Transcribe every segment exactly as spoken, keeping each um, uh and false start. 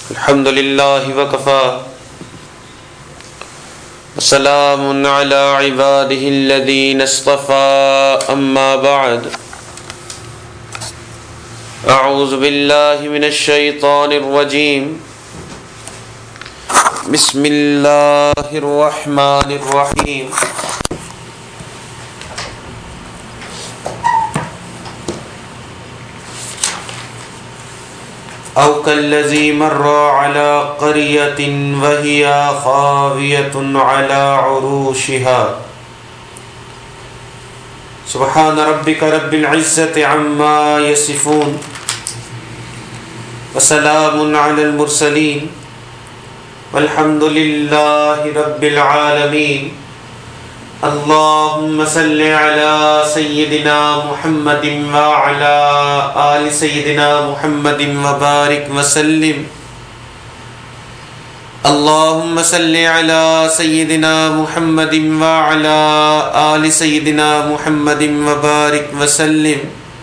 الحمد لله وكفى وسلام على عباده الذين اصطفى أما بعد أعوذ بالله من الشيطان الرجيم بسم الله الرحمن الرحيم أو كالذي مر على قرية وهي خاوية على عروشها سبحان ربك رب العزة عما يصفون وسلام على المرسلين والحمد لله رب العالمين اللهم صل على سيدنا محمد وعلى آل سيدنا محمد وبارك وسلم اللهم صل على سيدنا محمد وعلى آل سيدنا محمد وبارك وسلم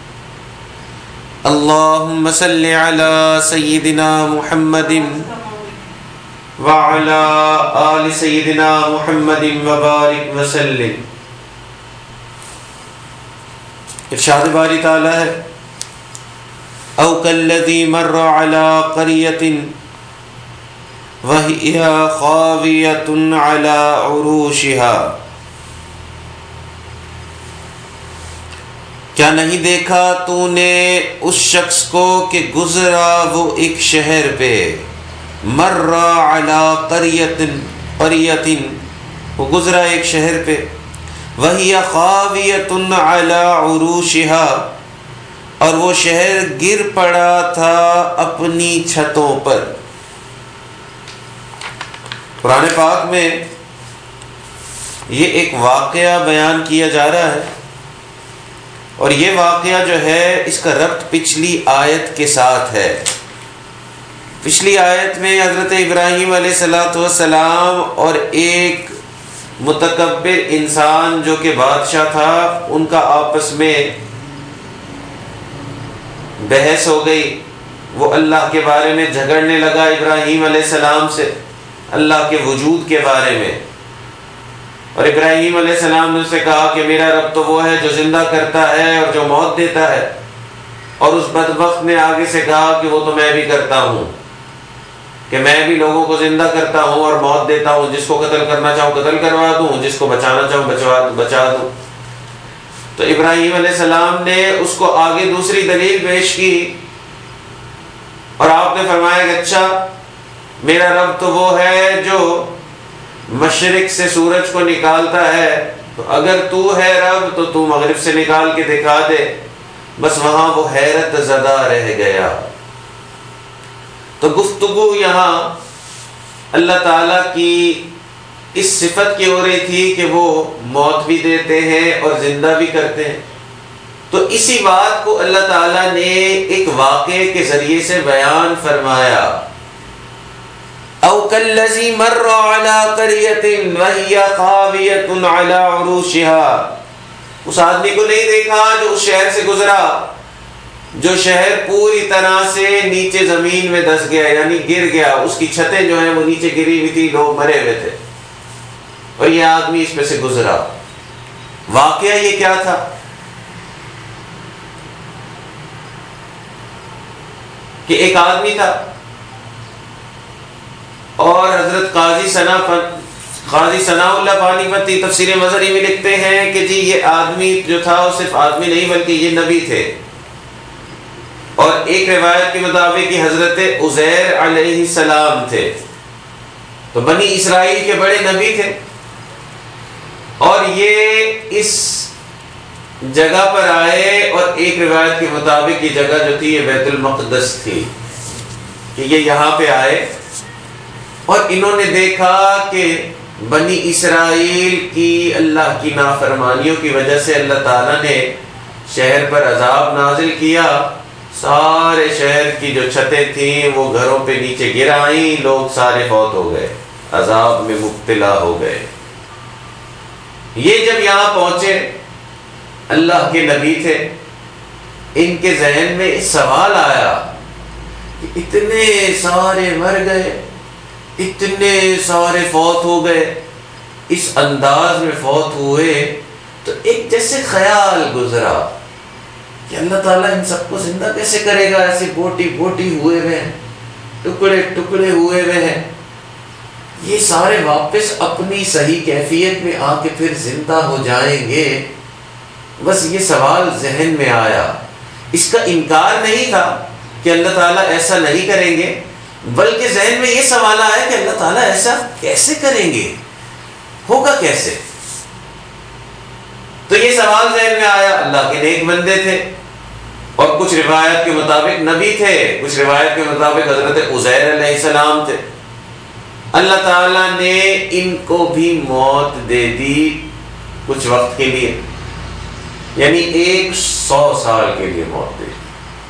اللهم صل على سيدنا محمد وعلى آل سيدنا محمد وبارك وسلم. ارشاد باری تعالی ہے او کالذی مر علی قریۃ وہی خاویۃ علی عروشها. کیا نہیں دیکھا تو نے اس شخص کو کہ گزرا وہ ایک شہر پہ، مر علی قریۃ قریۃ وہ گزرا ایک شہر پہ، وہی خاویۃ علی عروشها اور وہ شہر گر پڑا تھا اپنی چھتوں پر. قرآن پاک میں یہ ایک واقعہ بیان کیا جا رہا ہے، اور یہ واقعہ جو ہے اس کا ربط پچھلی آیت کے ساتھ ہے. پچھلی آیت میں حضرت ابراہیم علیہ الصلوۃ والسلام اور ایک متکبر انسان جو کہ بادشاہ تھا ان کا آپس میں بحث ہو گئی. وہ اللہ کے بارے میں جھگڑنے لگا ابراہیم علیہ السلام سے، اللہ کے وجود کے بارے میں. اور ابراہیم علیہ السلام نے اس سے کہا کہ میرا رب تو وہ ہے جو زندہ کرتا ہے اور جو موت دیتا ہے. اور اس بدبخت نے آگے سے کہا کہ وہ تو میں بھی کرتا ہوں، کہ میں بھی لوگوں کو زندہ کرتا ہوں اور موت دیتا ہوں، جس کو قتل کرنا چاہوں قتل کروا دوں، جس کو بچانا چاہوں بچوا بچا دوں. تو ابراہیم علیہ السلام نے اس کو آگے دوسری دلیل پیش کی، اور آپ نے فرمایا کہ اچھا میرا رب تو وہ ہے جو مشرق سے سورج کو نکالتا ہے، تو اگر تو ہے رب تو تو مغرب سے نکال کے دکھا دے. بس وہاں وہ حیرت زدہ رہ گیا. تو گفتگو یہاں اللہ تعالیٰ کی اس صفت کی ہو رہی تھی کہ وہ موت بھی دیتے ہیں اور زندہ بھی کرتے ہیں. تو اسی بات کو اللہ تعالیٰ نے ایک واقعے کے ذریعے سے بیان فرمایا. او کالذی مر علی قریۃ وہی خاویۃ علی عروشها. اس آدمی کو نہیں دیکھا جو اس شہر سے گزرا، جو شہر پوری طرح سے نیچے زمین میں دس گیا، یعنی گر گیا. اس کی چھتیں جو ہیں وہ نیچے گری ہوئی تھی، لوگ مرے ہوئے تھے، اور یہ آدمی اس پہ سے گزرا. واقعہ یہ کیا تھا؟ کہ ایک آدمی تھا، اور حضرت قاضی ثنا قاضی ثناء اللہ پانی پتی تفسیر مظہری میں لکھتے ہیں کہ جی یہ آدمی جو تھا وہ صرف آدمی نہیں بلکہ یہ نبی تھے. اور ایک روایت کے مطابق یہ حضرت عزیر علیہ السلام تھے. تو بنی اسرائیل کے بڑے نبی تھے، اور یہ اس جگہ پر آئے، اور ایک روایت کے مطابق یہ جگہ جو تھی یہ بیت المقدس تھی، کہ یہ یہاں پہ آئے اور انہوں نے دیکھا کہ بنی اسرائیل کی اللہ کی نافرمانیوں کی وجہ سے اللہ تعالیٰ نے شہر پر عذاب نازل کیا. سارے شہر کی جو چھتیں تھیں وہ گھروں پہ نیچے گر آئیں، لوگ سارے فوت ہو گئے، عذاب میں مبتلا ہو گئے. یہ جب یہاں پہنچے، اللہ کے نبی تھے، ان کے ذہن میں سوال آیا کہ اتنے سارے مر گئے، اتنے سارے فوت ہو گئے، اس انداز میں فوت ہوئے، تو ایک جیسے خیال گزرا کہ اللہ تعالیٰ ان سب کو زندہ کیسے کرے گا، ایسے بوٹی بوٹی ہوئے ہوئے ہیں، ٹکڑے ٹکڑے ہوئے ہوئے ہیں، یہ سارے واپس اپنی صحیح کیفیت میں آ کے پھر زندہ ہو جائیں گے؟ بس یہ سوال ذہن میں آیا۔ اس کا انکار نہیں تھا کہ اللہ تعالیٰ ایسا نہیں کریں گے، بلکہ ذہن میں یہ سوال آیا کہ اللہ تعالیٰ ایسا کیسے کریں گے، ہوگا کیسے؟ تو یہ سوال ذہن میں آیا۔ اللہ کے نیک بندے تھے، اور کچھ روایت کے مطابق نبی تھے، کچھ روایت کے مطابق حضرت عزیر علیہ السلام تھے۔ اللہ تعالیٰ نے ان کو بھی موت دے دی کچھ وقت کے لیے، یعنی ایک سو سال کے لیے موت دے دی۔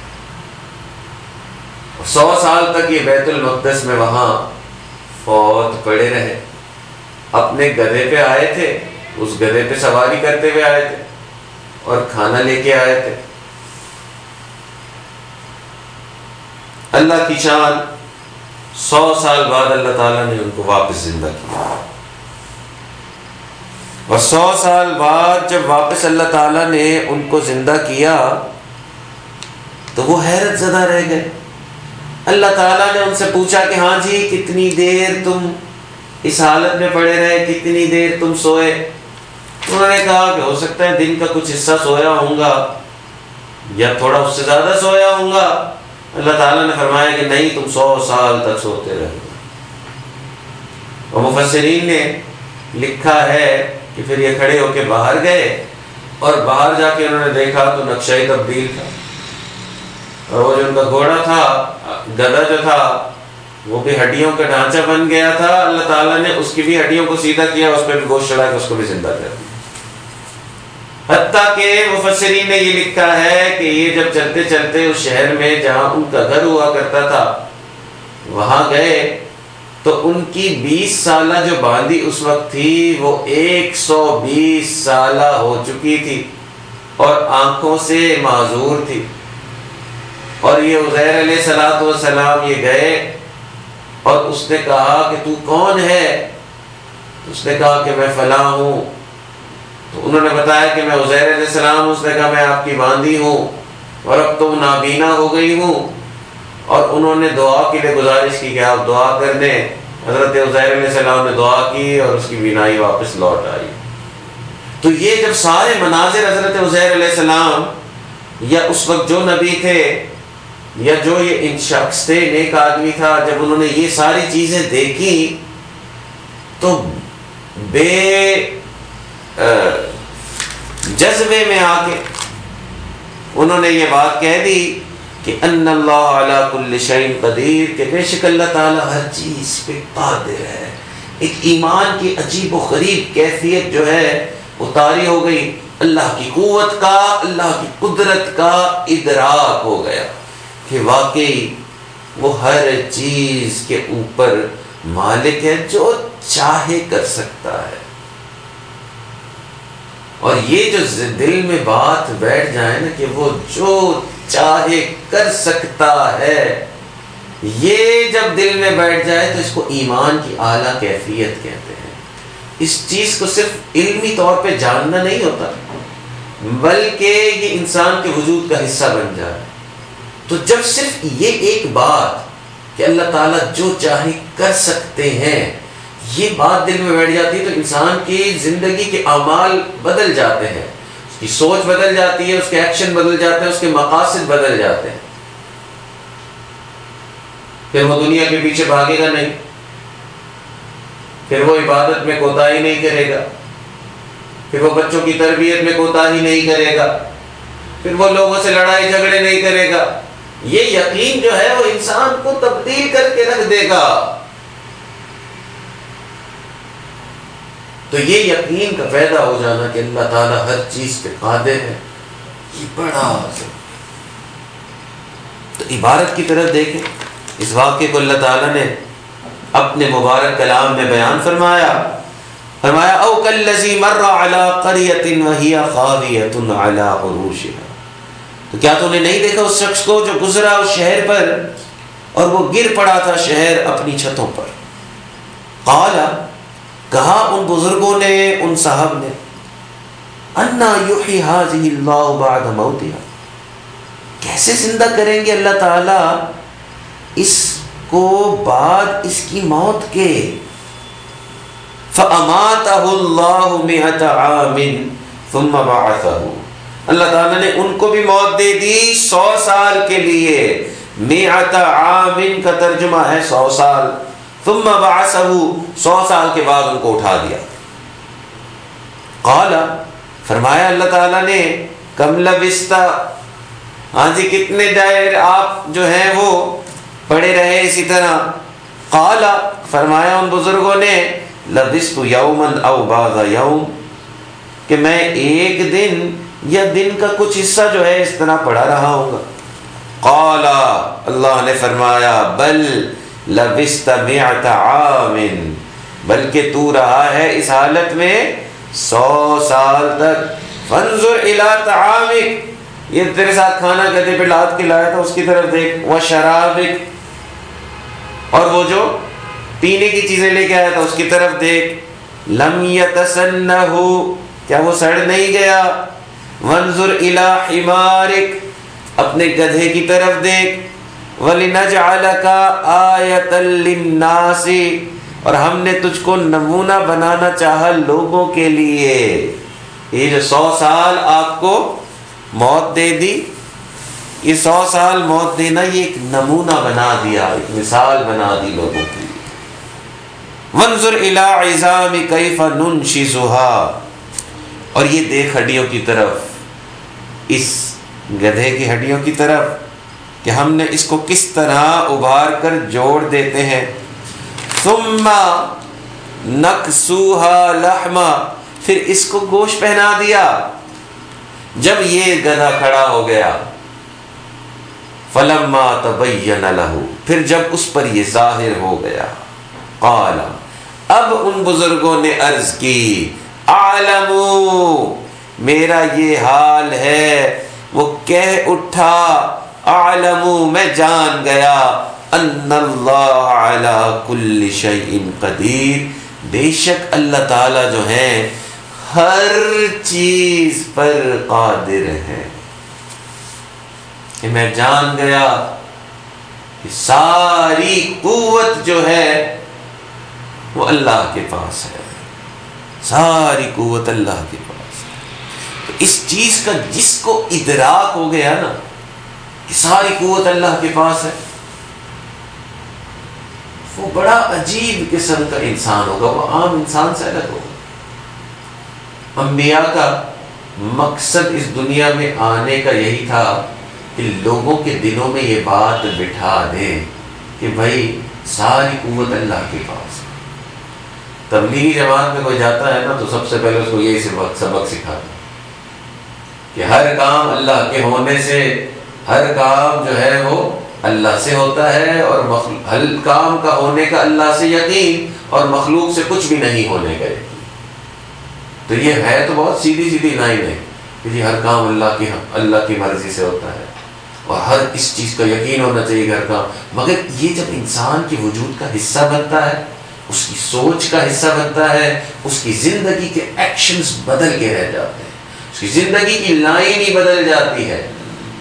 سو سال تک یہ بیت المقدس میں وہاں فوت پڑے رہے۔ اپنے گدھے پہ آئے تھے، اس گدھے پہ سواری کرتے ہوئے آئے تھے اور کھانا لے کے آئے تھے۔ اللہ کی شان، سو سال بعد اللہ تعالیٰ نے ان کو واپس زندہ کیا، اور سو سال بعد جب واپس اللہ تعالیٰ نے ان کو زندہ کیا تو وہ حیرت زدہ رہ گئے۔ اللہ تعالیٰ نے ان سے پوچھا کہ ہاں جی کتنی دیر تم اس حالت میں پڑے رہے، کتنی دیر تم سوئے؟ انہوں نے کہا کہ ہو سکتا ہے دن کا کچھ حصہ سویا ہوں گا یا تھوڑا اس سے زیادہ سویا ہوں گا۔ اللہ تعالیٰ نے فرمایا کہ نہیں، تم سو سال تک سوتے رہے۔ اور مفسرین نے لکھا ہے کہ پھر یہ کھڑے ہو کے باہر گئے، اور باہر جا کے انہوں نے دیکھا تو نقشہ ہی تبدیل تھا، اور وہ جو ان کا گھوڑا تھا، گدھا جو تھا، وہ بھی ہڈیوں کا ڈھانچہ بن گیا تھا۔ اللہ تعالیٰ نے اس کی بھی ہڈیوں کو سیدھا کیا، اس پہ بھی گوشت چڑھا کے اس کو بھی زندہ کر دیا۔ حتیٰ کہ مفسرین نے یہ لکھا ہے کہ یہ جب چلتے چلتے اس شہر میں جہاں ان کا گھر ہوا کرتا تھا وہاں گئے تو ان کی بیس سالہ جو باندی اس وقت تھی وہ ایک سو بیس سالہ ہو چکی تھی اور آنکھوں سے معذور تھی۔ اور یہ عزیر علیہ الصلوۃ والسلام یہ گئے اور اس نے کہا کہ تو کون ہے؟ اس نے کہا کہ میں فلاں ہوں۔ تو انہوں نے بتایا کہ میں عزیر علیہ السلام ہوں۔ اس نے کہا میں آپ کی باندی ہوں اور اب تو نابینا ہو گئی ہوں، اور انہوں نے دعا کے لیے گزارش کی کہ آپ دعا کر دیں۔ حضرت عزیر علیہ السلام نے دعا کی اور اس کی بینائی واپس لوٹ آئی۔ تو یہ جب سارے مناظر حضرت عزیر علیہ السلام یا اس وقت جو نبی تھے یا جو یہ ان شخص تھے، نیک آدمی تھا، جب انہوں نے یہ ساری چیزیں دیکھی تو بے جذبے میں آ کے انہوں نے یہ بات کہہ دی کہ ان اللہ علی کل شیء قدیر، کہ بے شک اللہ تعالیٰ ہر چیز پہ قادر ہے۔ ایک ایمان کی عجیب و غریب کیفیت جو ہے وہ طاری ہو گئی، اللہ کی قوت کا، اللہ کی قدرت کا ادراک ہو گیا کہ واقعی وہ ہر چیز کے اوپر مالک ہے، جو چاہے کر سکتا ہے۔ اور یہ جو دل میں بات بیٹھ جائے نا کہ وہ جو چاہے کر سکتا ہے، یہ جب دل میں بیٹھ جائے تو اس کو ایمان کی اعلیٰ کیفیت کہتے ہیں۔ اس چیز کو صرف علمی طور پہ جاننا نہیں ہوتا، بلکہ یہ انسان کے وجود کا حصہ بن جائے۔ تو جب صرف یہ ایک بات کہ اللہ تعالیٰ جو چاہے کر سکتے ہیں، یہ بات دل میں بیٹھ جاتی ہے تو انسان کی زندگی کے اعمال بدل جاتے ہیں، اس کی سوچ بدل جاتی ہے، اس کے ایکشن بدل جاتے ہیں، اس کے مقاصد بدل جاتے ہیں۔ پھر وہ دنیا کے پیچھے بھاگے گا نہیں، پھر وہ عبادت میں کوتاہی نہیں کرے گا، پھر وہ بچوں کی تربیت میں کوتاہی نہیں کرے گا، پھر وہ لوگوں سے لڑائی جھگڑے نہیں کرے گا۔ یہ یقین جو ہے وہ انسان کو تبدیل کر کے رکھ دے گا۔ تو یہ یقین کا پیدا ہو جانا کہ اللہ تعالیٰ ہر چیز پہ قادر ہے، یہ بڑا ضروری۔ تو عبارت کی طرف دیکھیں، اس واقعے کو اللہ تعالیٰ نے اپنے مبارک کلام میں بیان فرمایا فرمایا او کالذی مر علی قریۃ وہی خاویۃ علی عروشها۔ تو کیا تو نے نہیں دیکھا اس شخص کو جو گزرا اس شہر پر اور وہ گر پڑا تھا شہر اپنی چھتوں پر۔ قال، کہا ان بزرگوں نے، ان صاحب نے، انا یحیی ھذہ اللہ بعد موتها، کیسے زندہ کریں گے اللہ تعالی اس کو بعد اس کی موت کے؟ فَأَمَاتَهُ اللَّهُ مِئَةَ عَامٍ ثُمَّ بَعَثَهُ، اللہ تعالیٰ نے ان کو بھی موت دے دی سو سال کے لیے۔ مِئَةَ عَامٍ کا ترجمہ ہے سو سال، ثُمَّ بَعَثَهُ، سو سال کے بعد ان کو اٹھا دیا۔ قال، فرمایا اللہ تعالیٰ نے، کم لبثت، ہاں جی کتنے دیر آپ جو ہیں وہ پڑے رہے اسی طرح؟ قال، فرمایا ان بزرگوں نے، لبثت یوما او بعض یوم، کہ میں ایک دن یا دن کا کچھ حصہ جو ہے اس طرح پڑا رہا ہوں گا۔ قال، اللہ نے فرمایا، بل لبثت مئۃ عام، بلکہ تو رہا ہے اس حالت میں سو سال تک۔ فانظر الی طعامک، یہ تیرے ساتھ کھانا گدے پہ لاد کے لایا تھا اس کی طرف دیکھ، وشرابک، اور وہ جو پینے کی چیزیں لے کے آیا تھا اس کی طرف دیکھ، لم یتسنہ، کیا وہ سڑ نہیں گیا؟ وانظر الی حمارک، اپنے گدھے کی طرف دیکھ، ولنجعلک آیۃ للناس، اور ہم نے تجھ کو نمونہ بنانا چاہا لوگوں کے لیے۔ یہ جو سو سال آپ کو موت دے دی، یہ سو سال موت دینا یہ ایک نمونہ بنا دیا، ایک مثال بنا دی لوگوں کی۔ وانظر الی عظام کیف ننشزها، اور یہ دیکھ ہڈیوں کی طرف، اس گدھے کی ہڈیوں کی طرف کہ ہم نے اس کو کس طرح ابھار کر جوڑ دیتے ہیں۔ ثم نکسوها لحما، پھر اس کو گوشت پہنا دیا۔ جب یہ گدھا کھڑا ہو گیا، فلما تبین له، پھر جب اس پر یہ ظاہر ہو گیا، قال، اب ان بزرگوں نے عرض کی، اعلموا، میرا یہ حال ہے، وہ کہہ اٹھا، اعلموا، میں جان گیا، ان اللہ علی کل شیء قدیر، بے شک اللہ تعالی جو ہیں ہر چیز پر قادر ہے۔ کہ میں جان گیا کہ ساری قوت جو ہے وہ اللہ کے پاس ہے، ساری قوت اللہ کے پاس ہے۔ تو اس چیز کا جس کو ادراک ہو گیا نا کہ ساری قوت اللہ کے پاس ہے، وہ بڑا عجیب قسم کا انسان ہوگا، وہ عام انسان سے الگ ہوگا۔ انبیاء کا مقصد اس دنیا میں آنے کا یہی تھا کہ لوگوں کے دلوں میں یہ بات بٹھا دیں کہ بھائی ساری قوت اللہ کے پاس ہے۔ تبلیغی جماعت میں کوئی جاتا ہے نا تو سب سے پہلے اس کو یہی سبق سبق سکھاتا کہ ہر کام اللہ کے ہونے سے، ہر کام جو ہے وہ اللہ سے ہوتا ہے، اور ہر کام کا ہونے کا اللہ سے یقین، اور مخلوق سے کچھ بھی نہیں ہونے کا یقین۔ تو یہ ہے تو بہت سیدھی سیدھی لائن ہے کہ جی ہر کام اللہ کی اللہ کی مرضی سے ہوتا ہے، اور ہر اس چیز کا یقین ہونا چاہیے ہر کام۔ مگر یہ جب انسان کے وجود کا حصہ بنتا ہے، اس کی سوچ کا حصہ بنتا ہے، اس کی زندگی کے ایکشنز بدل کے رہ جاتے ہیں، اس کی زندگی کی لائن ہی بدل جاتی ہے۔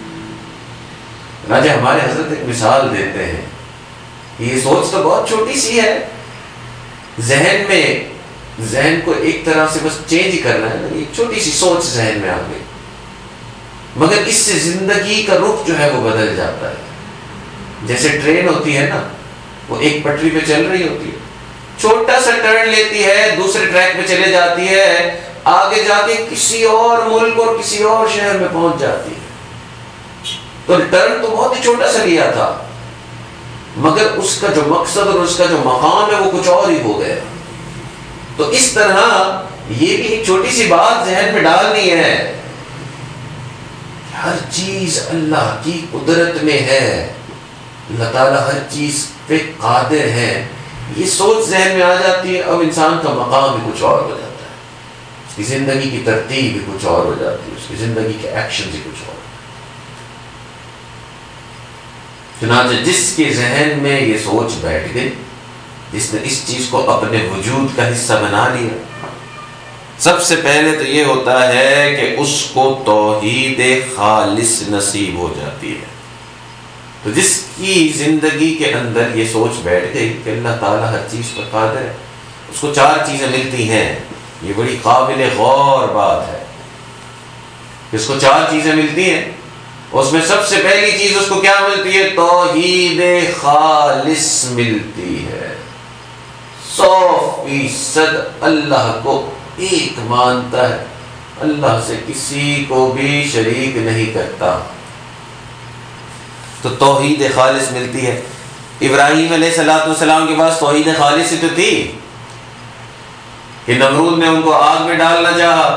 راجہ ہمارے حضرت ایک مثال دیتے ہیں، یہ سوچ تو بہت چھوٹی سی ہے، ذہن میں ذہن کو ایک طرح سے بس چینج ہی کرنا ہے، ایک چھوٹی سی سوچ ذہن میں آ گئی، مگر اس سے زندگی کا رخ جو ہے وہ بدل جاتا ہے۔ جیسے ٹرین ہوتی ہے نا، وہ ایک پٹری پہ چل رہی ہوتی ہے، چھوٹا سا ٹرن لیتی ہے، دوسرے ٹریک پہ چلے جاتی ہے، آگے جا کے کسی اور ملک اور کسی اور شہر میں پہنچ جاتی ہے۔ تو ٹرن تو بہت ہی چھوٹا سا لیا تھا، مگر اس کا جو مقصد اور اس کا جو مقام ہے وہ کچھ اور ہی ہو گیا۔ تو اس طرح یہ بھی ایک چھوٹی سی بات ذہن میں ڈالنی ہے، ہر چیز اللہ کی قدرت میں ہے، اللہ تعالیٰ ہر چیز پہ قادر ہے۔ یہ سوچ ذہن میں آ جاتی ہے، اب انسان کا مقام بھی کچھ اور ہو جاتا ہے، اس کی زندگی کی ترتیب بھی کچھ اور ہو جاتی ہے، اس کی زندگی کے ایکشن بھی کچھ اور۔ چنانچہ جس کے ذہن میں یہ سوچ بیٹھ گئی، جس نے اس چیز کو اپنے وجود کا حصہ بنا لیا، سب سے پہلے تو یہ ہوتا ہے کہ اس کو توحید خالص نصیب ہو جاتی ہے۔ تو جس کی زندگی کے اندر یہ سوچ بیٹھ گئی کہ اللہ تعالیٰ ہر چیز پر قادر ہے، اس کو چار چیزیں ملتی ہیں۔ یہ بڑی قابل غور بات ہے، اس کو چار چیزیں ملتی ہیں، اس میں سب سے پہلی چیز اس کو کیا ملتی ہے؟ توحید خالص ملتی ہے۔ سو فیصد اللہ کو ایک مانتا ہے، اللہ سے کسی کو بھی شریک نہیں کرتا، تو توحید خالص ملتی ہے۔ ابراہیم علیہ الصلوۃ والسلام کے پاس توحید خالص ہی تو تھی کہ نمرود نے ان کو آگ میں ڈالنا چاہا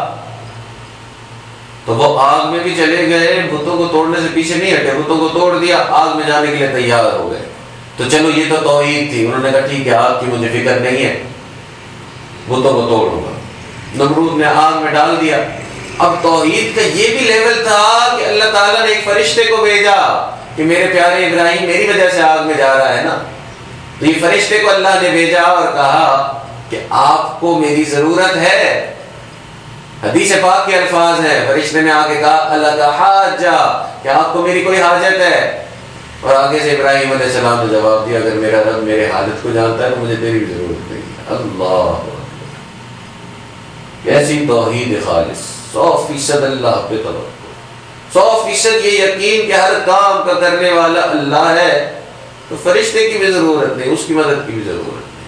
تو وہ آگ میں بھی چلے گئے، بتوں کو توڑنے سے پیچھے نہیں ہٹے، بتوں کو توڑ دیا، آگ میں جانے کے لیے تیار ہو گئے۔ تو چلو یہ تو توحید تھی، انہوں نے کہا ٹھیک ہے آگ کی مجھے فکر نہیں ہے، بتوں کو توڑوں گا۔ نمرود نے آگ میں ڈال دیا۔ اب توحید کا یہ بھی لیول تھا کہ اللہ تعالیٰ نے ایک فرشتے کو بھیجا کہ میرے پیارے ابراہیم میری وجہ سے آگ میں جا رہا ہے نا، تو یہ فرشتے کو اللہ نے بھیجا اور کہا کہ آپ کو میری ضرورت ہے۔ حدیث پاک کے الفاظ ہیں، فرشتے نے آ کے کہا اللہ کا حاجہ، کہ آپ کو میری کوئی حاجت ہے؟ اور آگے سے ابراہیم علیہ السلام نے جواب دیا اگر میرا رب میرے حالت کو جانتا ہے تو مجھے تیری بھی ضرورت نہیں ہے۔ اللہ کیسی توحید خالص، سو فیصد اللہ پہ توکل، سو فیصد یہ یقین کہ ہر کام کا کرنے والا اللہ ہے، تو فرشتے کی بھی ضرورت نہیں، اس کی مدد کی بھی ضرورت نہیں۔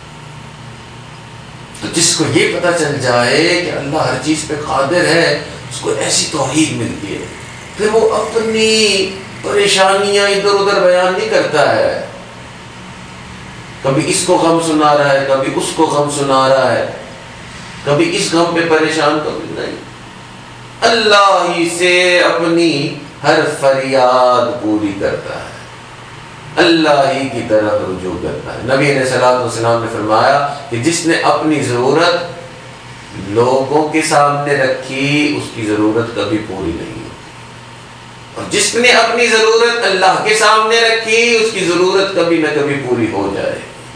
تو جس کو یہ پتہ چل جائے کہ اللہ ہر چیز پہ قادر ہے، اس کو ایسی توحید ملتی ہے، پھر وہ اپنی پریشانیاں ادھر ادھر بیان نہیں کرتا ہے، کبھی اس کو غم سنا رہا ہے، کبھی اس کو غم سنا رہا ہے، کبھی اس غم پہ پریشان، کبھی نہیں، اللہ ہی سے اپنی ہر فریاد پوری کرتا ہے، اللہ ہی کی طرف رجوع کرتا ہے۔ نبی علیہ الصلوۃ والسلام نے فرمایا کہ جس نے اپنی ضرورت لوگوں کے سامنے رکھی اس کی ضرورت کبھی پوری نہیں ہوتی، اور جس نے اپنی ضرورت اللہ کے سامنے رکھی اس کی ضرورت کبھی نہ کبھی پوری ہو جائے۔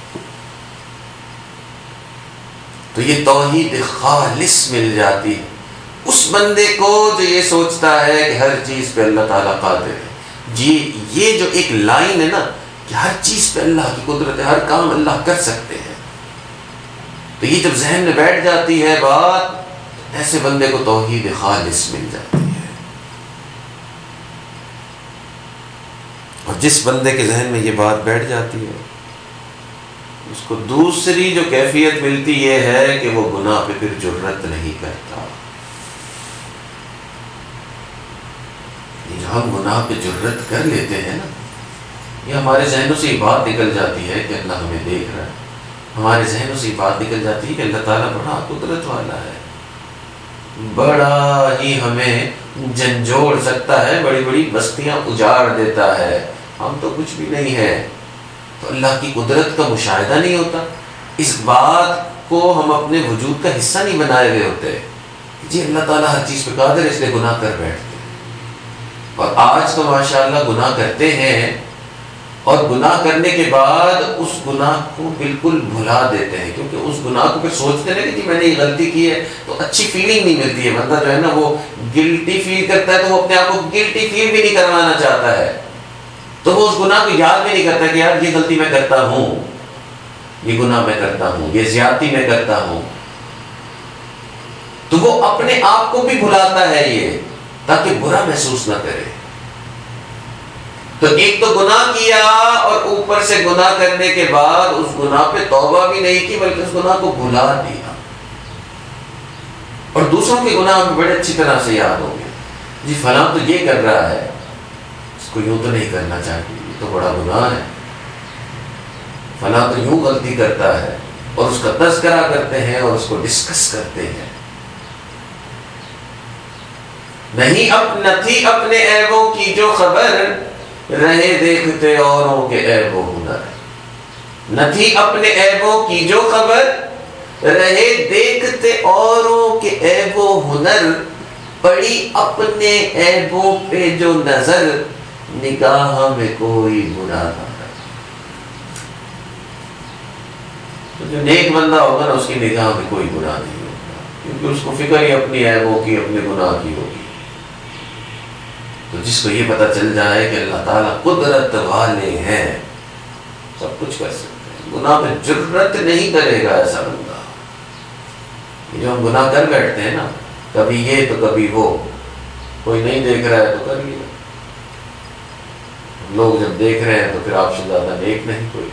تو یہ توحید خالص مل جاتی ہے اس بندے کو جو یہ سوچتا ہے کہ ہر چیز پہ اللہ تعالیٰ قادر ہے۔ جی یہ جو ایک لائن ہے نا کہ ہر چیز پہ اللہ کی قدرت ہے، ہر کام اللہ کر سکتے ہیں، تو یہ جب ذہن میں بیٹھ جاتی ہے بات، ایسے بندے کو توحید خالص مل جاتی ہے۔ اور جس بندے کے ذہن میں یہ بات بیٹھ جاتی ہے اس کو دوسری جو کیفیت ملتی یہ ہے کہ وہ گناہ پہ پھر جرأت نہیں کرتا۔ جو ہم گناہ پہ جرأت کر لیتے ہیں نا، یہ ہمارے ذہنوں سے یہ بات نکل جاتی ہے کہ اللہ ہمیں دیکھ رہا ہے، ہمارے ذہنوں سے یہ بات نکل جاتی ہے کہ اللہ تعالیٰ بڑا قدرت والا ہے، بڑا ہی ہمیں جھنجھوڑ سکتا ہے، بڑی بڑی بستیاں اجاڑ دیتا ہے، ہم تو کچھ بھی نہیں ہے۔ تو اللہ کی قدرت کا مشاہدہ نہیں ہوتا، اس بات کو ہم اپنے وجود کا حصہ نہیں بنائے ہوئے ہوتے، جی اللہ تعالیٰ ہر چیز پہ قادر ہے اس لیے گناہ کر بیٹھتے ہیں۔ اور آج تو ماشاءاللہ گناہ کرتے ہیں، اور گناہ کرنے کے بعد اس گناہ کو بالکل بھلا دیتے ہیں، کیونکہ اس گناہ کو پھر سوچتے ہیں کہ جی میں نے یہ غلطی کی ہے، تو اچھی فیلنگ نہیں ملتی ہے، بندہ جو ہے نا وہ گلٹی فیل کرتا ہے، تو وہ اپنے آپ کو گلٹی فیل بھی نہیں کروانا چاہتا ہے، تو وہ اس گناہ کو یاد بھی نہیں کرتا کہ یار یہ غلطی میں کرتا ہوں، یہ گناہ میں کرتا ہوں، یہ زیادتی میں کرتا ہوں، تو وہ اپنے آپ کو بھی بھلاتا ہے یہ تاکہ برا محسوس نہ کرے۔ تو ایک تو گناہ کیا اور اوپر سے گناہ کرنے کے بعد اس گناہ پہ توبہ بھی نہیں کی بلکہ اس گناہ کو بھلا دیا، اور دوسروں کے گناہ ہمیں بڑے اچھی طرح سے یاد ہوں گے، جی فلاں تو یہ کر رہا ہے، اس کو یوں تو نہیں کرنا چاہیے، یہ تو بڑا گناہ ہے، فلاں تو یوں غلطی کرتا ہے، اور اس کا تذکرہ کرتے ہیں اور اس کو ڈسکس کرتے ہیں۔ نہیں اب نہ تھی اپنے عیبوں کی جو خبر، رہے دیکھتے اوروں کے عیب و ہنر، نہ تھی اپنے عیبوں کی جو خبر، رہے دیکھتے اوروں کے عیب و ہنر، پڑی اپنے عیبوں پہ جو نظر، نگاہ میں کوئی گناہ نہ رہے۔ تو جو نیک بندہ ہوگا نا اس کی نگاہ میں کوئی گناہ نہیں ہوگا، کیونکہ اس کو فکر ہی اپنی عیبوں کی، اپنے گناہ کی ہوگی۔ تو جس کو یہ پتہ چل جائے کہ اللہ تعالیٰ قدرت والے ہیں، سب کچھ کر سکتے ہیں، گناہ میں جرأت نہیں کرے گا ایسا بندہ۔ یہ جو ہم گناہ کر بیٹھتے ہیں نا، کبھی یہ تو کبھی وہ، کوئی نہیں دیکھ رہا ہے تو کر لیا، لوگ جب دیکھ رہے ہیں تو پھر آپ سے زیادہ نیک نہیں کوئی۔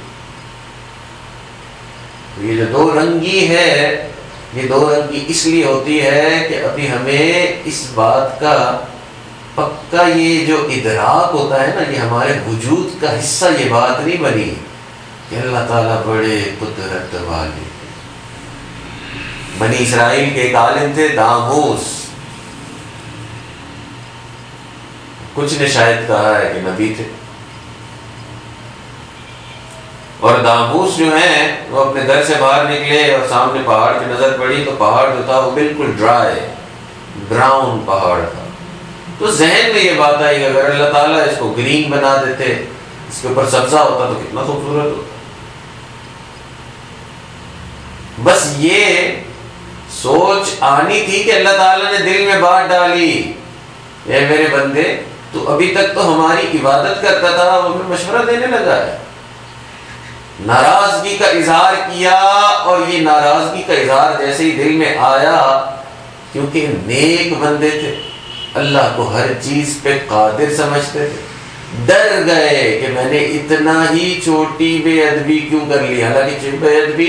یہ جو دو رنگی ہے، یہ دو رنگی اس لیے ہوتی ہے کہ ابھی ہمیں اس بات کا پکا یہ جو ادراک ہوتا ہے نا، یہ ہمارے وجود کا حصہ یہ بات نہیں بنی کہ اللہ تعالیٰ بڑے قدرت والے۔ بنی اسرائیل کے ایک عالم تھے داموس، کچھ نے شاید کہا ہے کہ نبی تھے، اور داموس جو ہیں وہ اپنے گھر سے باہر نکلے اور سامنے پہاڑ کی نظر پڑی تو پہاڑ جو تھا وہ بالکل ڈرائی براؤن پہاڑ تھا۔ تو ذہن میں یہ بات آئی کہ اگر اللہ تعالیٰ اس کو گرین بنا دیتے، اس کے اوپر سبزہ ہوتا تو کتنا خوبصورت ہوتا۔ بس یہ سوچ آنی تھی کہ اللہ تعالیٰ نے دل میں بات ڈالی، اے میرے بندے تو ابھی تک تو ہماری عبادت کرتا تھا، وہ ہمیں مشورہ دینے لگا ہے۔ ناراضگی کا اظہار کیا، اور یہ ناراضگی کا اظہار جیسے ہی دل میں آیا، کیونکہ نیک بندے تھے، اللہ کو ہر چیز پہ قادر سمجھتے تھے، ڈر گئے کہ میں نے اتنا ہی چھوٹی بے ادبی کیوں کر لی۔ حالانکہ بے ادبی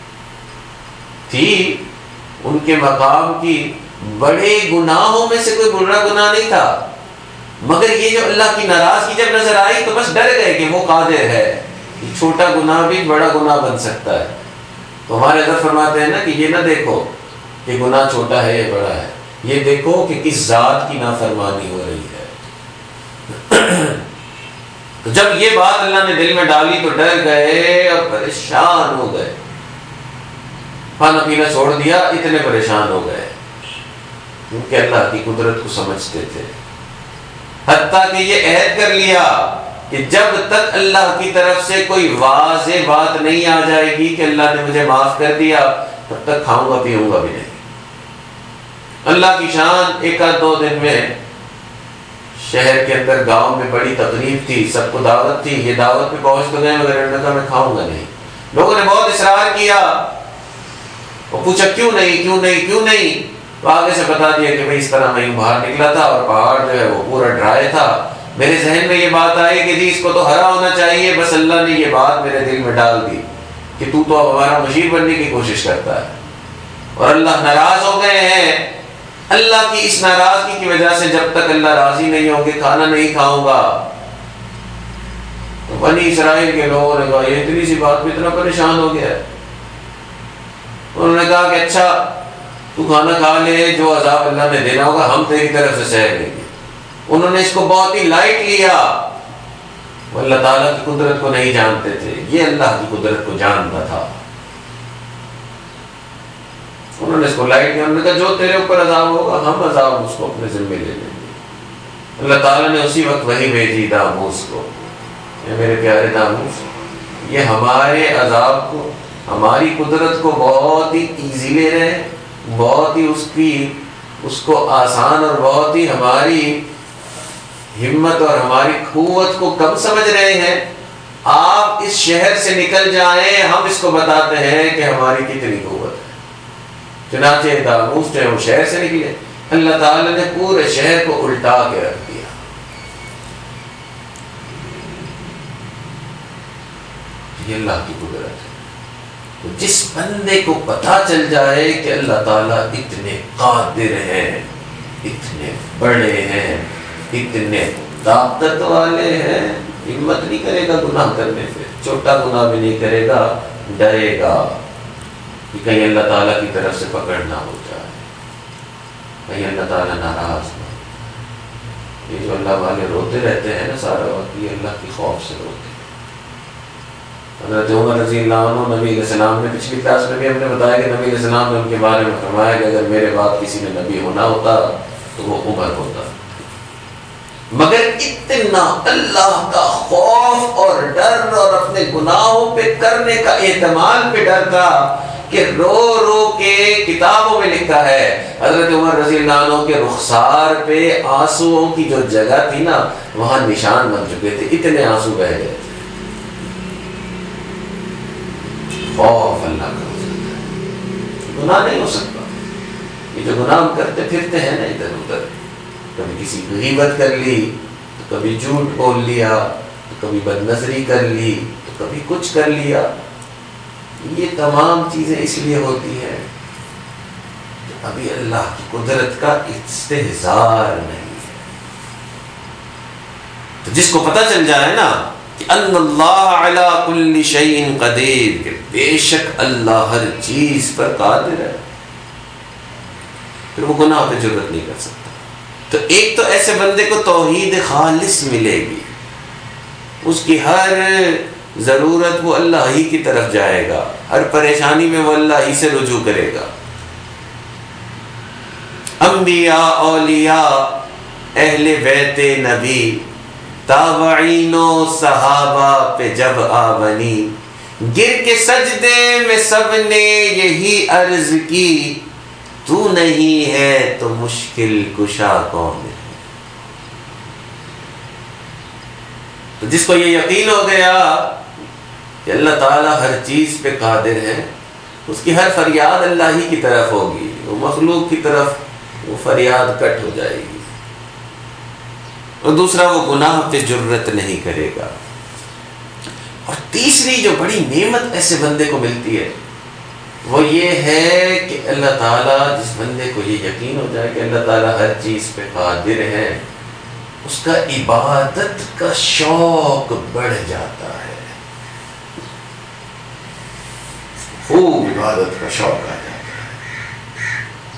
تھی ان کے مقام کی، بڑے گناہوں میں سے کوئی بڑا گناہ نہیں تھا، مگر یہ جو اللہ کی ناراضگی جب نظر آئی تو بس ڈر گئے کہ وہ قادر ہے، چھوٹا گناہ بھی بڑا گناہ بن سکتا ہے۔ تو ہمارے حضرت فرماتے ہیں نا کہ یہ نہ دیکھو کہ گناہ چھوٹا ہے یا بڑا ہے، یہ دیکھو کہ کس ذات کی نافرمانی ہو رہی ہے۔ تو جب یہ بات اللہ نے دل میں ڈالی تو ڈر گئے اور پریشان ہو گئے، کھانا پینا چھوڑ دیا، اتنے پریشان ہو گئے کیونکہ اللہ کی قدرت کو سمجھتے تھے۔ حتیٰ کہ یہ عہد کر لیا کہ جب تک اللہ کی طرف سے کوئی واضح بات نہیں آ جائے گی کہ اللہ نے مجھے معاف کر دیا، تب تک کھاؤں گا پیوں گا بھی نہیں۔ اللہ کی شان، ایک آدھ دو دن میں شہر کے اندر گاؤں میں بڑی تقریب تھی، سب کو دعوت تھی، یہ دعوت پہ پہنچ تو گئے مگر انہوں نے کہا میں کھاؤں گا نہیں۔ لوگوں نے بہت اصرار کیا، وہ پوچھا کیوں نہیں کیوں نہیں کیوں نہیں، تو آگے سے بتا دیا کہ بھئی اس طرح میں باہر نکلا تھا اور پہاڑ جو ہے وہ پورا ڈرائی تھا، میرے ذہن میں یہ بات آئی کہ جی اس کو تو ہرا ہونا چاہیے، بس اللہ نے یہ بات میرے دل میں ڈال دی کہ تو تو اب ہمارا مشیر بننے کی کوشش کرتا ہے، اور اللہ ناراض ہو گئے ہیں۔ اللہ کی اس ناراضگی کی وجہ سے جب تک اللہ راضی نہیں ہوں گے کھانا نہیں کھاؤں گا۔ تو بنی اسرائیل کے لوگوں نے کہا یہ اتنی سی بات میں اتنا پریشان ہو گیا ہے۔ انہوں نے کہا کہ اچھا تو کھانا کھا لے، جو عذاب اللہ نے دینا ہوگا ہم تیری طرف سے سہ لیں گے۔ انہوں نے اس کو بہت ہی لائٹ لیا، وہ اللہ تعالیٰ کی قدرت کو نہیں جانتے تھے، یہ اللہ کی قدرت کو جانتا تھا۔ انہوں نے اس کو لائٹ لیا، انہوں نے کہا جو تیرے اوپر عذاب ہوگا ہم عذاب اس کو اپنے ذمہ لے لیں گے۔ اللہ تعالیٰ نے اسی وقت وحی بھیجی داموس کو، یہ میرے پیارے داموس، یہ ہمارے عذاب کو، ہماری قدرت کو بہت ہی ایزی لے رہے ہیں، بہت ہی اس کی اس کو آسان اور بہت ہی ہماری ہمت اور ہماری قوت کو کم سمجھ رہے ہیں۔ آپ اس شہر سے نکل جائیں، ہم اس کو بتاتے ہیں کہ ہماری کتنی قوت ہے۔ چنانچہ داموس جو وہ شہر سے نکلے، اللہ تعالیٰ نے پورے شہر کو الٹا کے رکھ دیا۔ یہ اللہ کی قدرت ہے۔ تو جس بندے کو پتہ چل جائے کہ اللہ تعالیٰ اتنے قادر ہیں، اتنے بڑے ہیں، اتنے طاقت والے ہیں، ہمت نہیں کرے گا گناہ کرنے سے، چھوٹا گناہ بھی نہیں کرے گا، ڈرے گا کہ کہیں اللہ تعالیٰ کی طرف سے پکڑ نہ ہو جائے، کہیں اللہ تعالیٰ ناراض نہ ہو۔ یہ جو اللہ والے روتے رہتے ہیں نا سارا وقت، یہ اللہ کی خوف سے روتے ہیں۔ حضرت عمر رضی اللہ عنہ، نبی علیہ السلام نے پچھلی کلاس میں بھی ہم نے بتایا کہ نبی علیہ السلام نے ان کے بارے میں فرمایا کہ اگر میرے بعد کسی نے نبی ہونا ہوتا تو وہ عمر ہوتا، مگر اتنا اللہ کا خوف اور ڈر اور اپنے گناہوں پہ کرنے کا احتمال پہ ڈر تھا کہ رو رو کے کتابوں میں لکھا ہے حضرت عمر رضی اللہ عنہ کے رخسار پہ آنسوؤں کی جو جگہ تھی نا وہاں نشان بن چکے تھے، اتنے آنسو بہ گئے تھے۔ خوف اللہ کا ہو جاتا ہے، گناہ نہیں ہو سکتا۔ یہ جو گناہ ہم کرتے پھرتے ہیں نا ادھر ادھر، کبھی کسی کی غیبت کر لی تو کبھی جھوٹ بول لیا تو کبھی بد نظری کر لی تو کبھی کچھ کر لیا، یہ تمام چیزیں اس لیے ہوتی ہیں کہ ابھی اللہ کی قدرت کا استحضار نہیں ہے۔ تو جس کو پتہ چل جائے نا کہ ان اللہ علی کل شیء قدیر، کہ بے شک اللہ ہر چیز پر قادر ہے، پھر وہ گناہ پہ جرات نہیں کر سکتا۔ تو ایک تو ایسے بندے کو توحید خالص ملے گی، اس کی ہر ضرورت وہ اللہ ہی کی طرف جائے گا، ہر پریشانی میں وہ اللہ ہی سے رجوع کرے گا۔ انبیاء، اولیاء، اہل بیت نبی، تابعین و صحابہ پہ جب آ بنی، گر کے سجدے میں سب نے یہی عرض کی، تو نہیں ہے تو مشکل کشا کون ہے۔ تو جس کو یہ یقین ہو گیا کہ اللہ تعالیٰ ہر چیز پہ قادر ہے، اس کی ہر فریاد اللہ ہی کی طرف ہوگی، وہ مخلوق کی طرف وہ فریاد کٹ ہو جائے گی۔ اور دوسرا، وہ گناہ پہ جرت نہیں کرے گا۔ اور تیسری جو بڑی نعمت ایسے بندے کو ملتی ہے وہ یہ ہے کہ اللہ تعالیٰ، جس بندے کو یہ یقین ہو جائے کہ اللہ تعالیٰ ہر چیز پہ قادر ہے، اس کا عبادت کا شوق بڑھ جاتا ہے، خوب عبادت کا شوق آ جاتا ہے۔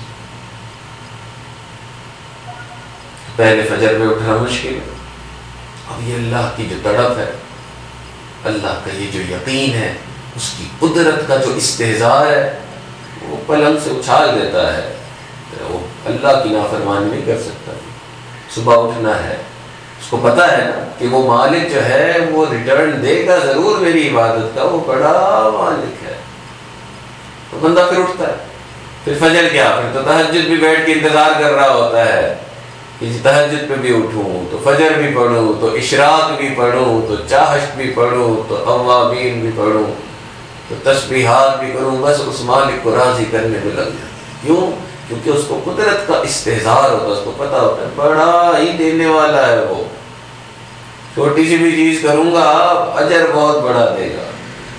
پہلے فجر میں اٹھنا مشکل ہے، اب یہ اللہ کی جو تڑپ ہے، اللہ کا یہ جو یقین ہے، اس کی قدرت کا جو استحضار ہے، وہ پلنگ سے اچھال دیتا ہے، وہ اللہ کی نافرمانی نہیں کر سکتا۔ صبح اٹھنا ہے، اس کو پتا ہے نا کہ وہ مالک جو ہے وہ ریٹرن دے گا ضرور میری عبادت کا، وہ بڑا مالک ہے، تو بندہ پھر اٹھتا ہے۔ پھر فجر کیا، پھر تو تہجد بھی بیٹھ کے انتظار کر رہا ہوتا ہے کہ تہجد پہ بھی اٹھوں تو فجر بھی پڑھوں تو اشراق بھی پڑھوں تو چاہشت بھی پڑھوں تو اوابین بھی پڑھوں تو تسبیحات بھی کروں، بس اس مالک کو راضی کرنے میں لگ جاتا ہے۔ کیوں؟ کیونکہ اس کو قدرت کا استحضار ہوتا ہے، اس کو پتا ہوتا ہے بڑا ہی دینے والا ہے، وہ چھوٹی سی بھی چیز کروں گا اجر بہت بڑا دے گا۔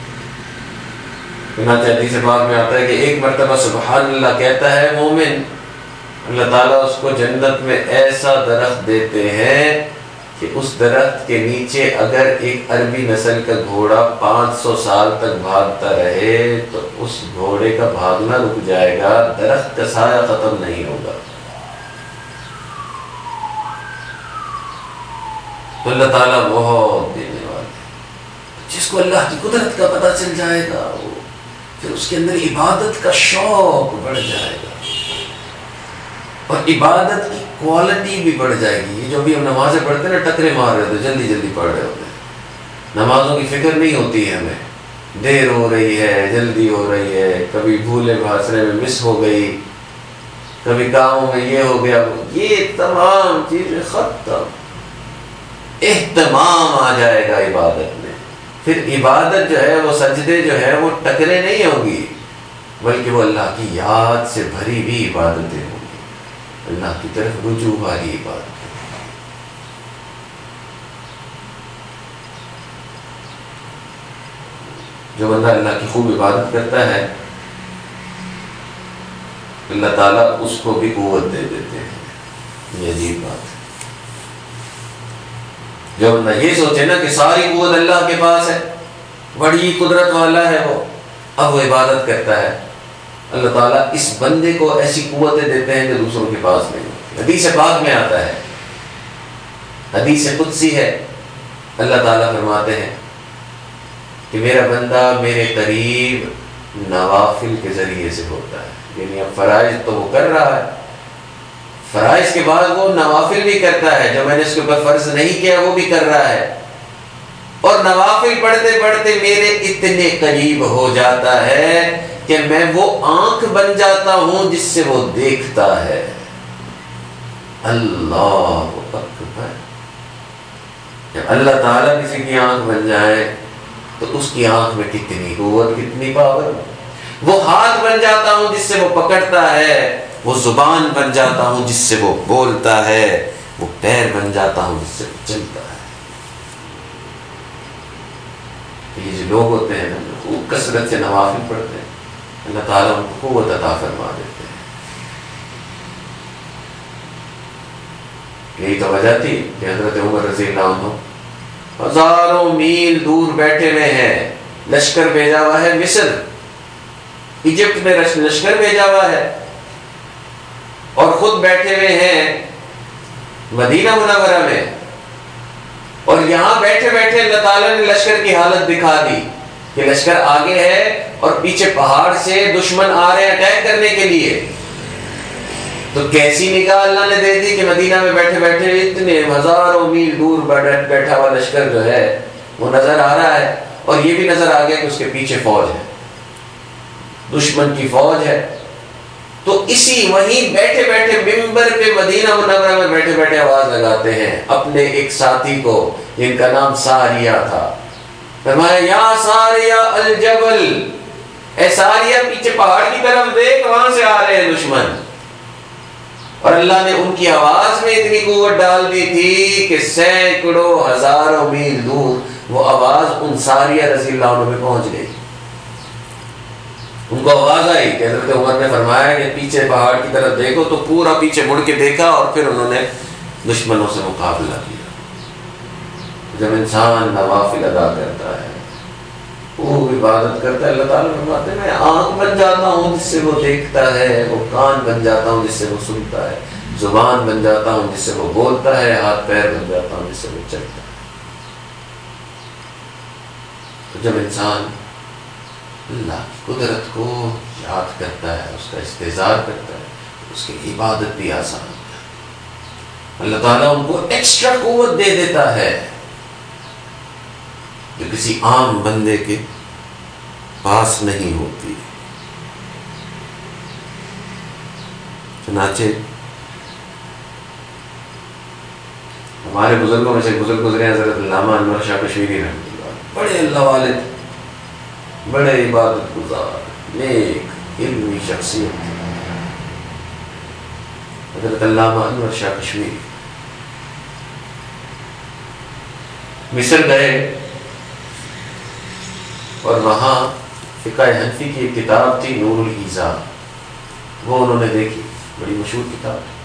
چنانچہ حدیث پاک میں آتا ہے کہ ایک مرتبہ سبحان اللہ کہتا ہے مومن، اللہ تعالیٰ اس کو جنت میں ایسا درخت دیتے ہیں کہ اس درخت کے نیچے اگر ایک عربی نسل کا گھوڑا پانچ سو سال تک بھاگتا رہے تو اس گھوڑے کا بھاگنا رک جائے گا، درخت کا سایہ ختم نہیں ہوگا۔ تو اللہ تعالیٰ بہت دینے والا ہے۔ جس کو اللہ کی قدرت کا پتہ چل جائے گا، وہ پھر اس کے اندر عبادت کا شوق بڑھ جائے گا، اور عبادت کی کوالٹی بھی بڑھ جائے گی۔ یہ جو بھی ہم نمازیں پڑھتے ہیں نا، ٹکرے مار رہے ہوتے، جلدی جلدی پڑھ رہے ہوتے ہیں، نمازوں کی فکر نہیں ہوتی ہے ہمیں، دیر ہو رہی ہے، جلدی ہو رہی ہے، کبھی بھولے بھاسرے میں مس ہو گئی، کبھی کاموں میں یہ ہو گیا، یہ تمام چیزیں ختم، اہتمام آ جائے گا عبادت میں۔ پھر عبادت جو ہے، وہ سجدے جو ہے وہ ٹکرے نہیں ہوں گی، بلکہ وہ اللہ کی یاد سے بھری ہوئی عبادتیں ہوں گی، اللہ کی طرف رجوع والی عبادت۔ جو بندہ اللہ کی خوب عبادت کرتا ہے، اللہ تعالیٰ اس کو بھی قوت دے دیتے ہیں۔ یہ عجیب بات ہے۔ جو بندہ یہ سوچے نا کہ ساری قوت اللہ کے پاس ہے، بڑی قدرت والا ہے وہ، اب وہ عبادت کرتا ہے، اللہ تعالیٰ اس بندے کو ایسی قوتیں دیتے ہیں جو دوسروں کے پاس نہیں ہوتی۔ حدیث پاک میں آتا ہے، حدیث قدسی ہے، اللہ تعالیٰ فرماتے ہیں کہ میرا بندہ میرے قریب نوافل کے ذریعے سے ہوتا ہے، یعنی اب فرائض تو وہ کر رہا ہے، فرائض کے بعد وہ نوافل بھی کرتا ہے، جو میں نے اس کے اوپر فرض نہیں کیا وہ بھی کر رہا ہے، اور نوافل پڑھتے پڑھتے میرے اتنے قریب ہو جاتا ہے کہ میں وہ آنکھ بن جاتا ہوں جس سے وہ دیکھتا ہے۔ اللہ اکبر! جب اللہ تعالیٰ کسی کی آنکھ بن جائے تو اس کی آنکھ میں کتنی قوت، کتنی پاور۔ وہ ہاتھ بن جاتا ہوں جس سے وہ پکڑتا ہے، وہ زبان بن جاتا ہوں جس سے وہ بولتا ہے، وہ پیر بن جاتا ہوں جس سے وہ چلتا ہے۔ یہ جو لوگ ہوتے ہیں نا، خوب کثرت سے نوافل پڑھتے ہیں، اللہ تعالیٰ ان کو قوت عطا فرما دیتے ہیں۔ یہی تو وجہ تھی کہ حضرت عمر رضی اللہ عنہ ہزاروں میل دور بیٹھے ہوئے ہیں، لشکر بھیجا ہوا ہے مصر، ایجپٹ میں لشکر بھیجا ہوا ہے، اور خود بیٹھے ہوئے ہیں مدینہ منورہ میں، اور یہاں بیٹھے بیٹھے اللہ تعالیٰ نے لشکر کی حالت دکھا دی کہ لشکر آگے ہے اور پیچھے پہاڑ سے دشمن آ رہے ہیں اٹیک کرنے کے لیے۔ تو کیسی نگاہ اللہ نے دے دی کہ مدینہ میں بیٹھے بیٹھے اتنے ہزاروں میل دور بیٹھا ہوا لشکر جو ہے وہ نظر آ رہا ہے، اور یہ بھی نظر آ گیا کہ اس کے پیچھے فوج ہے، دشمن کی فوج ہے۔ تو اسی وہیں بیٹھے بیٹھے ممبر پہ مدینہ منورہ میں بیٹھے بیٹھے آواز لگاتے ہیں اپنے ایک ساتھی کو جن کا نام ساریہ تھا، فرمایا یا ساریہ الجبل، اے ساریہ پیچھے پہاڑ کی طرف دیکھ، وہاں سے آ رہے ہیں دشمن۔ اور اللہ نے ان کی آواز میں اتنی قوت ڈال دی تھی کہ سینکڑوں ہزاروں میل دور وہ آواز ان ساریہ رضی اللہ عنہ میں پہنچ گئی۔ ان کو آواز آئی کہ حضرت عمر نے فرمایا کہ پیچھے پہاڑ کی طرف دیکھو، تو پورا پیچھے مڑ کے دیکھا اور پھر انہوں نے دشمنوں سے مقابلہ کیا۔ جب انسان نوافل ادا کرتا ہے، وہ عبادت کرتا ہے، اللہ تعالیٰ فرماتے ہیں میں آنکھ بن جاتا ہوں جس سے وہ دیکھتا ہے، وہ کان بن جاتا ہوں جس سے وہ سنتا ہے، زبان بن جاتا ہوں جس سے وہ بولتا ہے، ہاتھ پیر بن جاتا ہوں جس سے وہ چلتا ہے۔ تو جب انسان اللہ کی قدرت کو یاد کرتا ہے، اس کا استحضار کرتا ہے، اس کی عبادت بھی آسان ہوتا ہے۔ اللہ تعالیٰ ان کو ایکسٹرا قوت دے دیتا ہے جو کسی عام بندے کے پاس نہیں ہوتی۔ چنانچہ ہمارے بزرگوں میں سے بزرگ گزرے حضرت علامہ انور شاہ کشمیری رحمۃ اللہ، بڑے اللہ والے تھے، بڑے عبادت گزار، نیک علمی شخصیت، حضرت علامہ انور شاہ کشمیری مصر گئے اور وہاں فقہ حنفی کی ایک کتاب تھی نور الایضاح، وہ انہوں نے دیکھی، بڑی مشہور کتاب ہے۔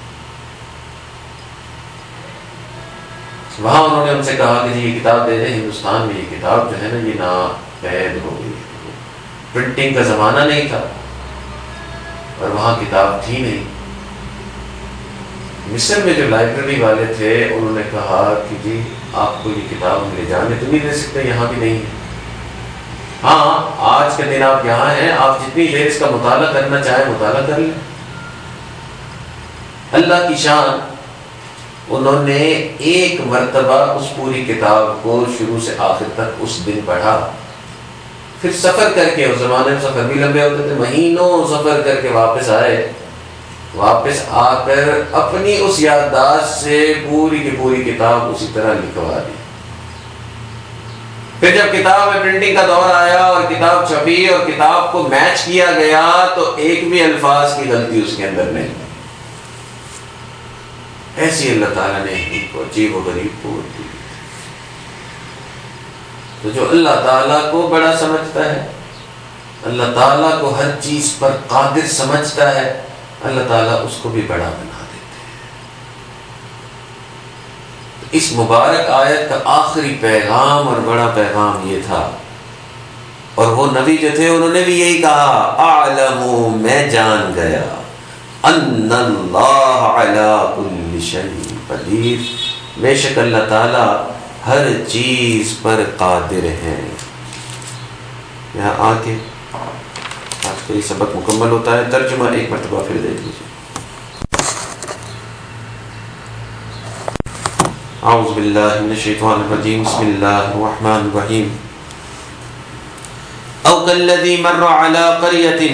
وہاں انہوں نے ہم سے کہا کہ جی یہ کتاب دے دیں، ہندوستان میں یہ کتاب جو ہے نا یہ ناپید ہو گئی، پرنٹنگ کا زمانہ نہیں تھا اور وہاں کتاب تھی نہیں۔ مصر میں جو لائبریری والے تھے انہوں نے کہا کہ جی آپ کو یہ کتاب ہم لے جانے تو نہیں دے سکتے، یہاں بھی نہیں ہے۔ ہاں آج کے دن آپ یہاں ہیں، آپ جتنی دیر اس کا مطالعہ کرنا چاہیں مطالعہ کر لیں۔ اللہ کی شان، انہوں نے ایک مرتبہ اس پوری کتاب کو شروع سے آخر تک اس دن پڑھا، پھر سفر کر کے، اس زمانے میں سفر بھی لمبے ہوتے تھے، مہینوں سفر کر کے واپس آئے، واپس آ کر اپنی اس یادداشت سے پوری کی پوری کتاب اسی طرح لکھوا دی۔ پھر جب کتاب میں پرنٹنگ کا دور آیا اور کتاب چھپی اور کتاب کو میچ کیا گیا تو ایک بھی الفاظ کی غلطی اس کے اندر نہیں۔ ایسی اللہ تعالیٰ نے ان کو عجیب و غریب قوت دی۔ تو جو اللہ تعالیٰ کو بڑا سمجھتا ہے، اللہ تعالیٰ کو ہر چیز پر قادر سمجھتا ہے، اللہ تعالیٰ اس کو بھی بڑا بنا دیتے ہیں۔ تو اس مبارک آیت کا آخری پیغام اور بڑا پیغام یہ تھا، اور وہ نبی جو تھے انہوں نے بھی یہی کہا، اعلم، میں جان گیا، ان اللہ علی کل شیء قدیر، بے شک اللہ تعالیٰ ہر چیز پر قادر ہے۔ یہاں آ کے آج کا یہ سبق مکمل ہوتا ہے، ترجمہ ایک مرتبہ پھر دیکھ لیجیے۔ اعوذ باللہ من الشیطان الرجیم بسم اللہ الرحمن الرحیم او کالذی مر علی قریۃ،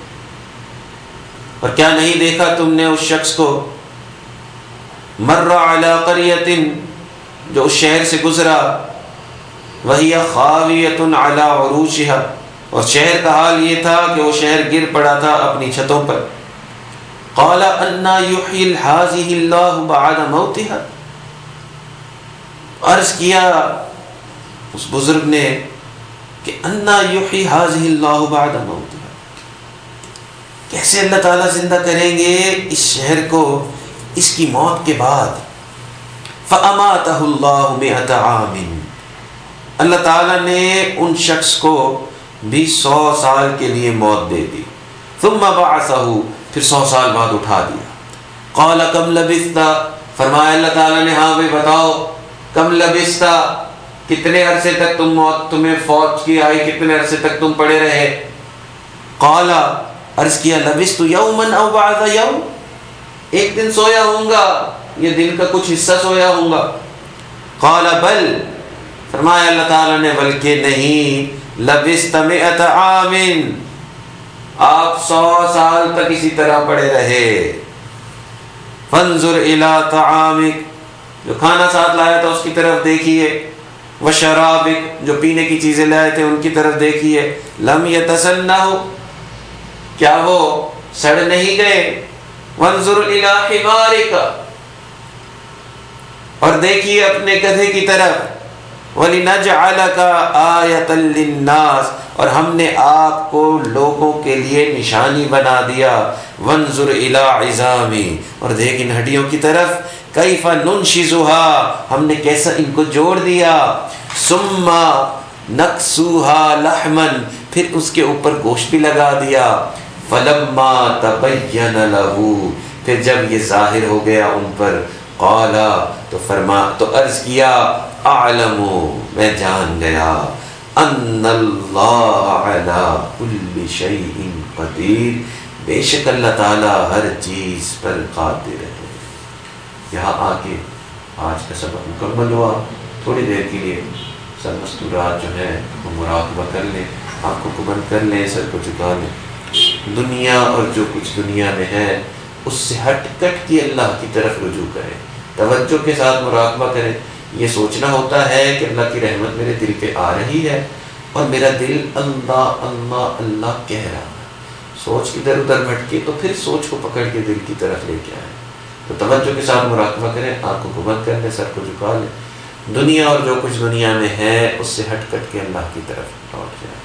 اور کیا نہیں دیکھا تم نے اس شخص کو مر علی قریۃ جو اس شہر سے گزرا، وہی خاویۃ علی عروشها، اور شہر کا حال یہ تھا کہ وہ شہر گر پڑا تھا اپنی چھتوں پر. قال انا یحیی هذه اللہ بعد موتها، عرض کیا اس بزرگ نے کہ انا یحیی هذه اللہ بعد موتها، کیسے اللہ تعالیٰ زندہ کریں گے اس شہر کو اس کی موت کے بعد. فاماتہ اللہ مئۃ عام، اللہ تعالیٰ نے ان شخص کو بھی سو سال کے لیے موت دے دی. ثم بعثہ، پھر سو سال بعد اٹھا دیا. قال کم لبثت، فرمایا اللہ تعالیٰ نے ہاں بھائی بتاؤ کم لبثت، کتنے عرصے تک تم موت تمہیں فوت کی آئی، کتنے عرصے تک تم پڑے رہے. قال، عرض کیا لبثت یوما او بعض یوم، ایک دن سویا ہوں گا، یہ دن کا کچھ حصہ سویا ہوں گا. قال بل، فرمایا اللہ تعالیٰ نے بلکہ نہیں، لبثت مئۃ عام، آپ سو سال تک اسی طرح پڑے رہے. فانظر الی طعامک، جو کھانا ساتھ لایا تھا اس کی طرف دیکھیے. وشرابک، جو پینے کی چیزیں لائے تھے ان کی طرف دیکھیے. لم یتسنہ، کیا وہ سڑ نہیں گئے. وانظر الی حمارک، اور دیکھیے اپنے گدھے کی طرف. وَلِنَجْعَلَكَ آیَةً لِلنَّاسِ، اور ہم نے آپ کو لوگوں کے لیے نشانی بنا دیا. وَانظُرْ إِلَىٰ عِظَامِ، اور دیکھ ان ہڈیوں کی طرف. کَيْفَ نُنْشِزُهَا، ہم نے کیسا ان کو جوڑ دیا. ثُمَّ نَكْسُوهَا لَحْمًا، پھر اس کے اوپر گوشت بھی لگا دیا. فَلَمَّا تَبَيَّنَ لَهُ، پھر جب یہ ظاہر ہو گیا ان پر. قال، تو فرما تو عرض کیا اعلم، میں جان گیا. ان اللہ علی کل شیء قدیر، بے شک اللہ تعالی ہر چیز پر قادر ہے. یہاں آ کے آج کا سبق مکمل ہوا. تھوڑی دیر کے لیے سب مستورات جو ہیں وہ مراقبہ کر لیں، آنکھوں کو بند کر لیں، سر کو جھکا لیں. دنیا اور جو کچھ دنیا میں ہے اس سے ہٹ کٹ کے اللہ کی طرف رجوع کریں، توجہ کے ساتھ مراقبہ کریں. یہ سوچنا ہوتا ہے کہ اللہ کی رحمت میرے دل پہ آ رہی ہے اور میرا دل اللہ اللہ اللہ کہہ رہا ہے. سوچ ادھر ادھر بھٹکے تو پھر سوچ کو پکڑ کے دل کی طرف لے کے آئیں. تو توجہ کے ساتھ مراقبہ کریں، آنکھوں کو بند کر لیں، سر کو جھکا لیں. دنیا اور جو کچھ دنیا میں ہے اس سے ہٹ کٹ کے اللہ کی طرف لوٹ جائیں.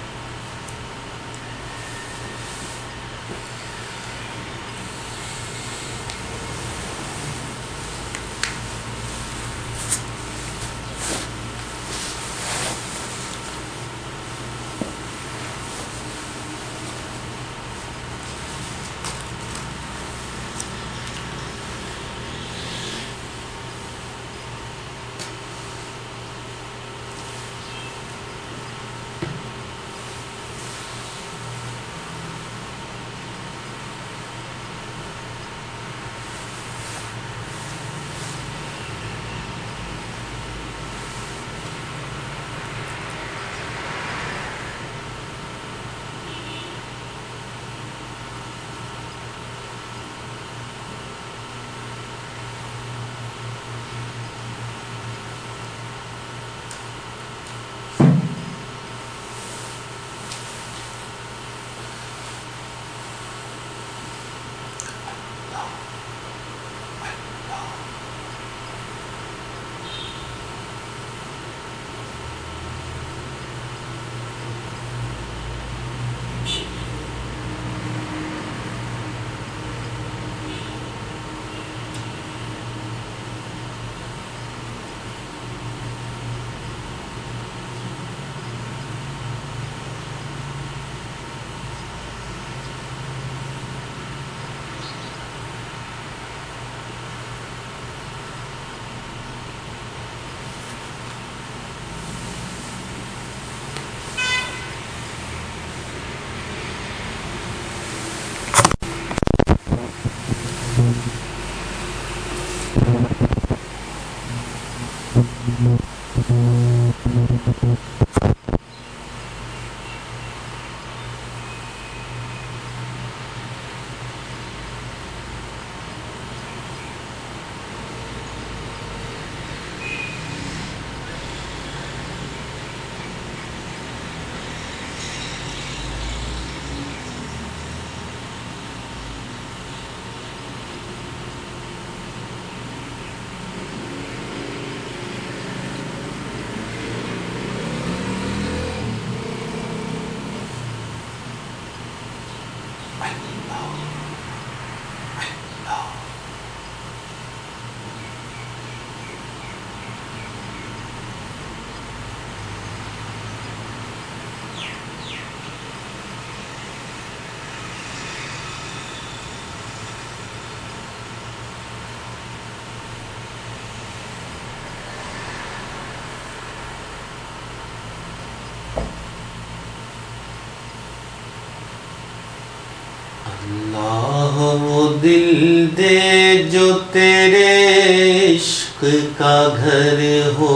اللہ وہ دل دے جو تیرے عشق کا گھر ہو،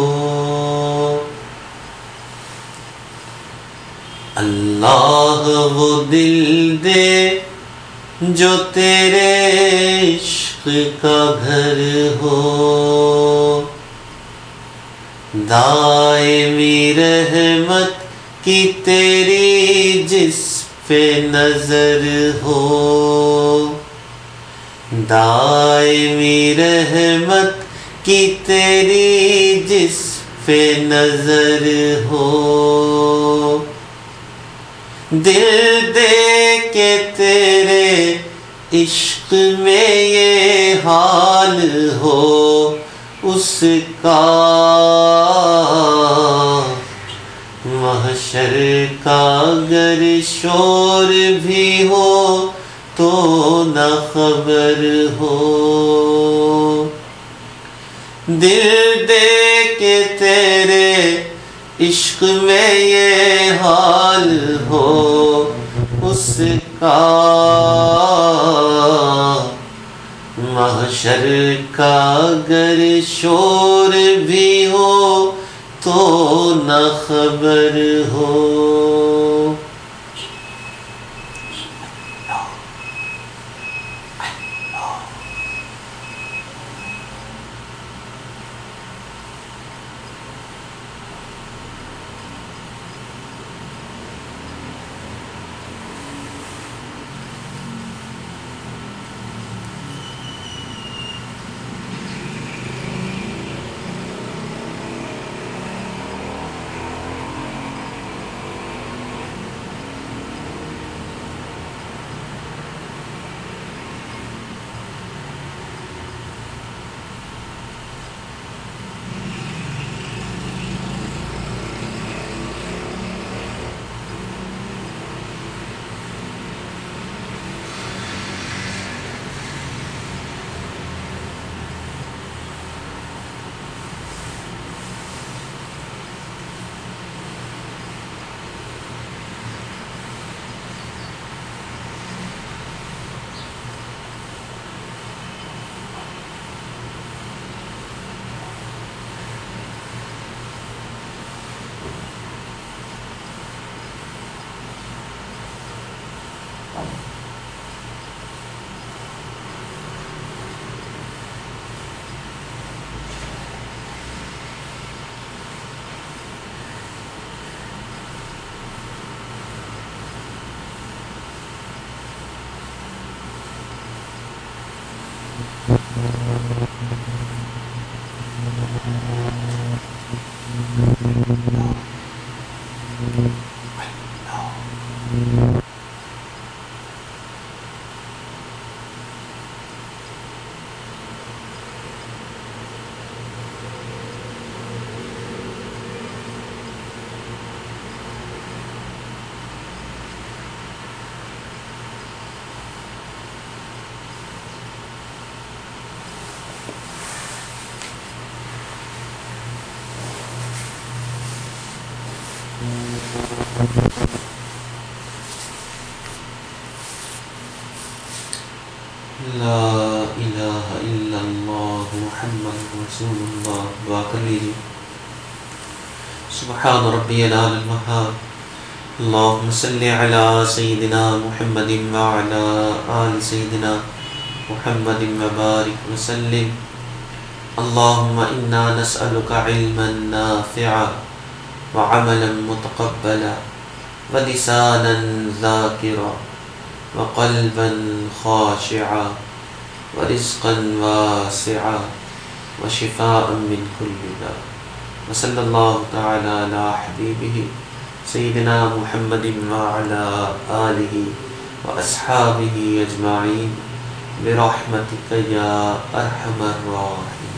اللہ وہ دل دے جو تیرے عشق کا گھر ہو، دائمی رحمت کی تیری جس پہ نظر ہو، دائمی رحمت کی تیری جس پہ نظر ہو، دل دے کے تیرے عشق میں یہ حال ہو اس کا، محشر کا اگر شور بھی ہو تو نہ خبر ہو، دل دے کے تیرے عشق میں یہ حال ہو اس کا، محشر کا اگر شور بھی ہو تو نہ خبر ہو۔ لا الہ الا اللہ محمد رسول اللہ۔ دعا کر لیجیے۔ سبحان ربی العلی المحال، اللہم صلی علی سیدنا محمد وعلی آل سیدنا محمد وبارک وسلم۔ اللہم انا نسألک علما نافعا وعملا متقبلا ولسانا ذاکرا وقلبا خاشعا ورزقا واسعا وشفاء من كل داء، وصلی اللہ تعالی علی حبیبہ سیدنا محمد وعلی آلہ واصحابہ اجمعین برحمتک یا ارحم الراحمین۔